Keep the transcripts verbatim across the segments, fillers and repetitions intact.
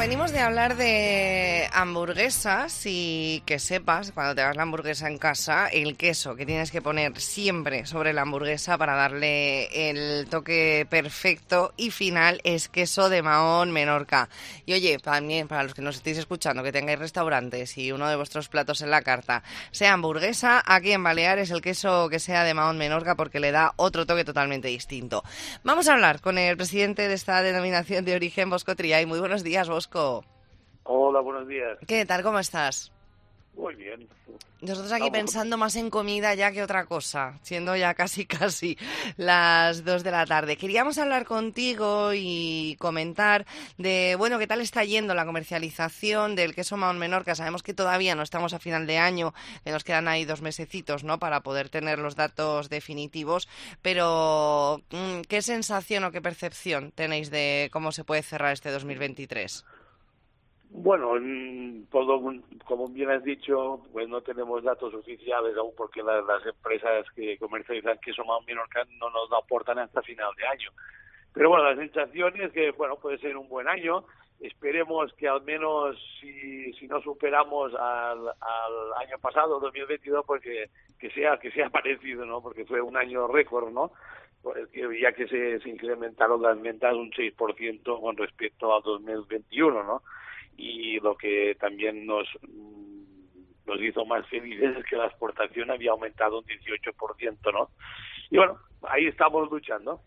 venimos de hablar de hamburguesas y que sepas, cuando te hagas la hamburguesa en casa, el queso que tienes que poner siempre sobre la hamburguesa para darle el toque perfecto y final es queso de Mahón Menorca. Y oye, también para los que nos estéis escuchando, que tengáis restaurantes y uno de vuestros platos en la carta sea hamburguesa, aquí en Baleares el queso que sea de Mahón Menorca porque le da otro toque totalmente distinto. Vamos a hablar con el presidente de esta denominación de origen, Bosco Triay. Muy buenos días, Bosco. Hola, buenos días. ¿Qué tal? ¿Cómo estás? Muy bien. Nosotros aquí Vamos. pensando más en comida ya que otra cosa, siendo ya casi casi las dos de la tarde. Queríamos hablar contigo y comentar de, bueno, qué tal está yendo la comercialización del queso Mahón Menorca. Sabemos que todavía no estamos a final de año, que nos quedan ahí dos mesecitos, ¿no?, para poder tener los datos definitivos, pero ¿qué sensación o qué percepción tenéis de cómo se puede cerrar este dos mil veintitrés? Bueno, todo, como bien has dicho, pues no tenemos datos oficiales aún porque las, las empresas que comercializan queso Mahón Menorca no nos lo aportan hasta final de año. Pero bueno, la sensación es que, bueno, puede ser un buen año. Esperemos que al menos si, si no superamos al, al año pasado, dos mil veintidós, pues que, que sea que sea parecido, ¿no? Porque fue un año récord, ¿no? Pues que, ya que se, se incrementaron las ventas un seis por ciento con respecto al dos mil veintiuno, ¿no? Y lo que también nos nos hizo más felices es que la exportación había aumentado un dieciocho por ciento, ¿no? Y bueno, ahí estamos luchando.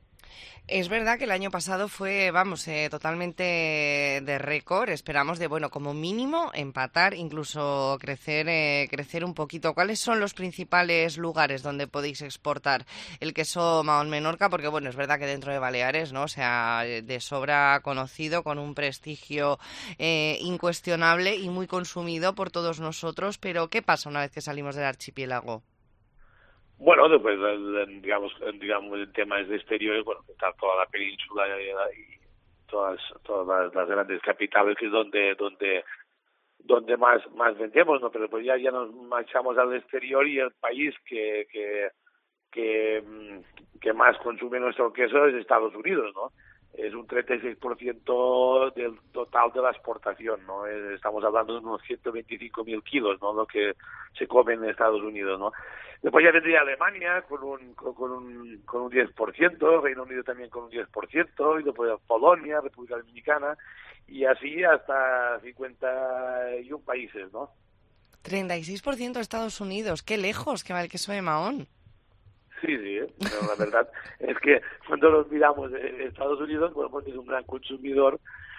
Es verdad que el año pasado fue, vamos, eh, totalmente de récord. Esperamos de, bueno, como mínimo empatar, incluso crecer, eh, crecer un poquito. ¿Cuáles son los principales lugares donde podéis exportar el queso Mahón Menorca? Porque, bueno, es verdad que dentro de Baleares, ¿no?, o sea, de sobra conocido, con un prestigio eh, incuestionable y muy consumido por todos nosotros. Pero, ¿qué pasa una vez que salimos del archipiélago? Bueno, después, digamos, digamos, en temas de exteriores, bueno, está toda la península y todas todas las, las grandes capitales, que es donde donde donde más más vendemos, ¿no? Pero pues ya ya nos marchamos al exterior y el país que que que, que más consume nuestro queso es Estados Unidos, ¿no? Es un treinta y seis por ciento del total de la exportación, ¿no? Estamos hablando de unos ciento veinticinco mil kilos, ¿no?, lo que se come en Estados Unidos, ¿no? Después ya vendría Alemania con un con, con un con un diez por ciento, Reino Unido también con un diez por ciento, y después Polonia, República Dominicana, y así hasta cincuenta y uno países, ¿no? treinta y seis por ciento de Estados Unidos. ¡Qué lejos que va el queso de Mahón! Sí, sí, ¿eh? Pero la verdad es que cuando nos miramos en Estados Unidos, bueno, pues es un gran consumidor,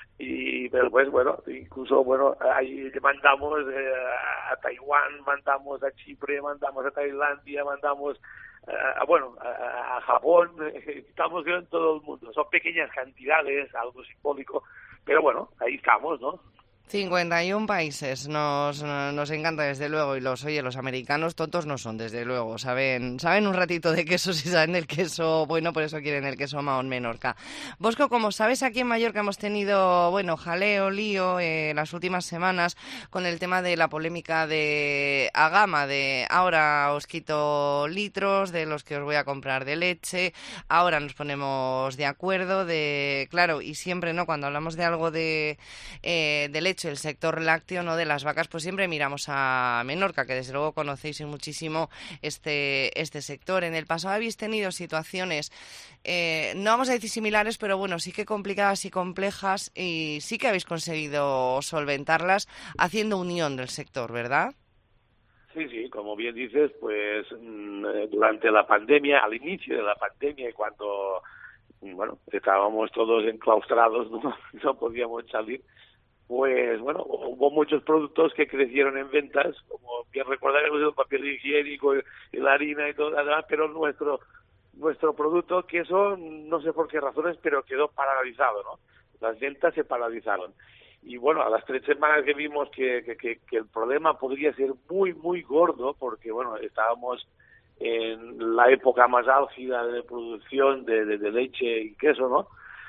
y pero pues bueno, incluso bueno, ahí mandamos eh, a Taiwán, mandamos a Chipre, mandamos a Tailandia, mandamos a, bueno, a, a Japón, estamos en todo el mundo. Son pequeñas cantidades, algo simbólico, pero bueno, ahí estamos, ¿no? cincuenta y uno países, nos, nos encanta desde luego, y los, oye, los americanos tontos no son, desde luego, saben saben un ratito de queso, si saben del queso bueno, por eso quieren el queso Mahón Menorca. Bosco, como sabes, aquí en Mallorca hemos tenido, bueno, jaleo, lío, eh, las últimas semanas con el tema de la polémica de Agama, de ahora os quito litros de los que os voy a comprar de leche, ahora nos ponemos de acuerdo, de claro, y siempre, ¿no?, cuando hablamos de algo de, eh, de leche, el sector lácteo, no de las vacas, pues siempre miramos a Menorca, que desde luego conocéis muchísimo este, este sector. En el pasado habéis tenido situaciones, eh, no vamos a decir similares, pero bueno, sí que complicadas y complejas, y sí que habéis conseguido solventarlas haciendo unión del sector, ¿verdad? Sí, sí, como bien dices, pues durante la pandemia, al inicio de la pandemia, y cuando, bueno, estábamos todos enclaustrados, no, no podíamos salir, pues bueno, hubo muchos productos que crecieron en ventas, como bien recordaremos, el papel higiénico y la harina y todo lo demás, pero nuestro nuestro producto, que eso no sé por qué razones, pero quedó paralizado, ¿no? Las ventas se paralizaron. Y bueno, a las tres semanas que vimos que, que, que, que el problema podría ser muy, muy gordo, porque bueno, estábamos en la época más álgida de producción de, de, de leche y queso, ¿no?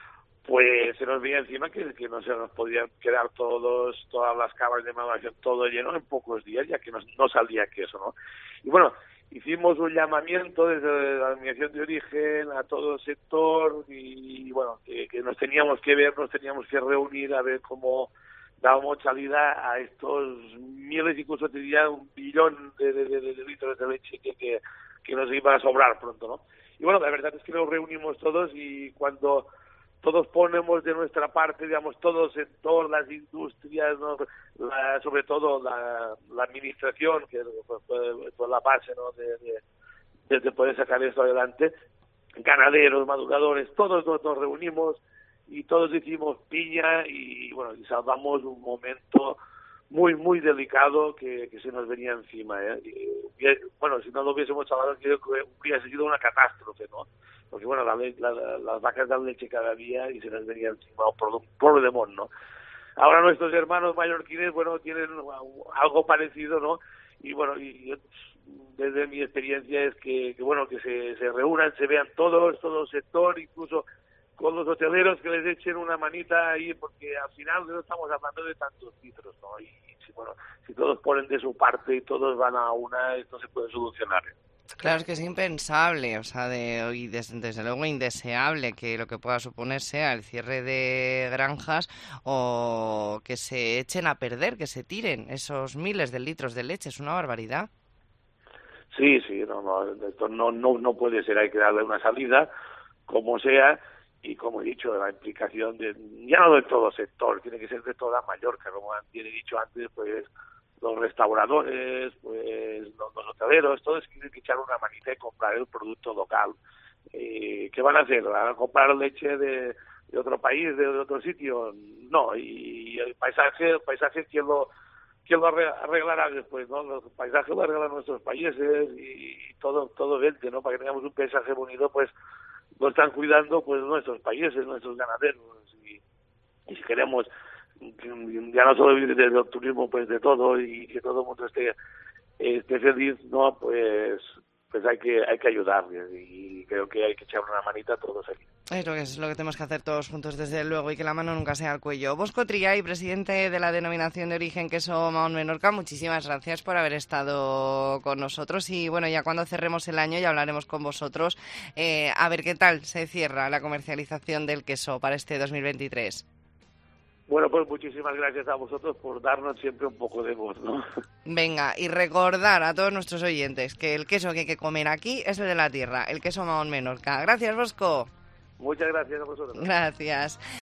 Pues se nos veía encima que, que no se nos podían quedar todos todas las cabas de maduración todo lleno en pocos días, ya que no, no salía queso, ¿no? Y bueno, hicimos un llamamiento desde la Denominación de Origen a todo el sector y, bueno, que, que nos teníamos que ver, nos teníamos que reunir a ver cómo dábamos salida a estos miles, incluso te diría un billón de, de, de, de litros de leche que, que, que nos iba a sobrar pronto, ¿no? Y bueno, la verdad es que nos reunimos todos y cuando todos ponemos de nuestra parte, digamos, todo el sector, las industrias, ¿no? la, sobre todo la, la administración, que es pues, pues, la base, ¿no? de, de, de poder sacar esto adelante, ganaderos, maduradores, todos nos, nos reunimos y todos hicimos piña y, bueno, y salvamos un momento muy, muy delicado que, que se nos venía encima, ¿eh? Y, y, bueno, si no lo hubiésemos salvado, creo que hubiera sido una catástrofe, ¿no? Porque, bueno, la, la, las vacas dan leche cada día y se les venía encima un problemón, ¿no? Ahora nuestros hermanos mallorquines, bueno, tienen algo parecido, ¿no? Y, bueno, y yo, desde mi experiencia es que, que bueno, que se, se reúnan, se vean todos, todo el sector, incluso con los hoteleros, que les echen una manita ahí, porque al final no estamos hablando de tantos litros, ¿no? Y, si, bueno, si todos ponen de su parte y todos van a una, esto se puede solucionar, ¿eh? Claro, es que es impensable, o sea, de, y des, desde luego indeseable que lo que pueda suponer sea el cierre de granjas o que se echen a perder, que se tiren esos miles de litros de leche, es una barbaridad. Sí, sí, no, no, esto no, no, no puede ser, hay que darle una salida, como sea, y como he dicho, la implicación de, ya no de todo sector, tiene que ser de toda Mallorca, como bien he dicho antes, pues los restauradores, pues los, los hoteleros, todos tienen que echar una manita y comprar el producto local. Eh, ¿Qué van a hacer? ¿Van a comprar leche de, de otro país, de, de otro sitio? No, y el paisaje, el paisaje ¿quién lo, quién lo arreglará después? ¿No? Los paisajes lo arreglan nuestros países y todo, todo vente, ¿no? Para que tengamos un paisaje bonito, pues lo están cuidando pues nuestros países, nuestros ganaderos, y, y si queremos ya no solo vivir del turismo, pues de todo, y que todo el mundo esté, esté feliz, no, pues pues hay que hay que ayudarles y creo que hay que echar una manita a todos aquí. Es lo que es lo que tenemos que hacer todos juntos, desde luego, y que la mano nunca sea al cuello. Bosco Triay, presidente de la Denominación de Origen Queso Mahón Menorca, muchísimas gracias por haber estado con nosotros y bueno, ya cuando cerremos el año ya hablaremos con vosotros eh, a ver qué tal se cierra la comercialización del queso para este dos mil veintitrés. Bueno, pues muchísimas gracias a vosotros por darnos siempre un poco de voz, ¿no? Venga, y recordar a todos nuestros oyentes que el queso que hay que comer aquí es el de la tierra, el queso Mahón Menorca. Gracias, Bosco. Muchas gracias a vosotros. Gracias.